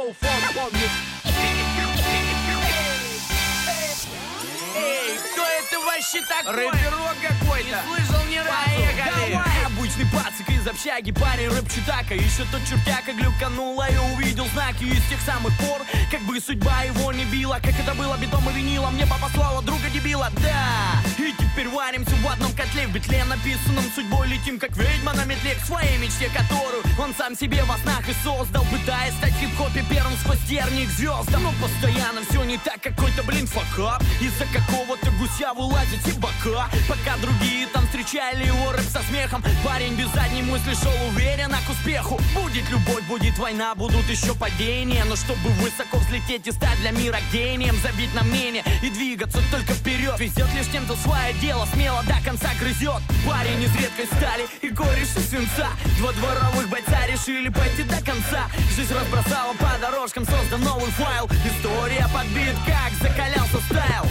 фон помнит. Эй, кто это вообще такой? Рэперок какой-то. Не слышал ни разу. Поехали. Давай. Обычный пацик из общаги, парень рэп-читака. Еще тот чертяка глюканул, а я увидел знаки. И с тех самых пор, как бы судьба его не била. Как это было битом и винилом, мне папа послала друга дебила. Да, и теперь варимся в одном котле. В битле написанном судьбой летим, как ведьма на метле к своей мечте, которую он сам себе во снах и создал, пытаясь стать в хип-хопе первым сквозь терник звездам. Но постоянно все не так, какой-то, блин, факап. Из-за какого-то гуся вылазит и бока. Пока другие там встречали его рэп со смехом, парень без задней мысли шел уверенно к успеху. Будет любовь, будет война, будут еще падения. Но чтобы высоко взлететь и стать для мира гением, забить на мнение и двигаться только вперед. Везет лишь тем, кто свое дело смело до конца грызет. Парень из редкой стали и кореш из свинца. Два дворовых бойца решили пойти до конца. Жизнь разбросала по дорожкам, создан новый файл. История подбит, как закалялся стайл.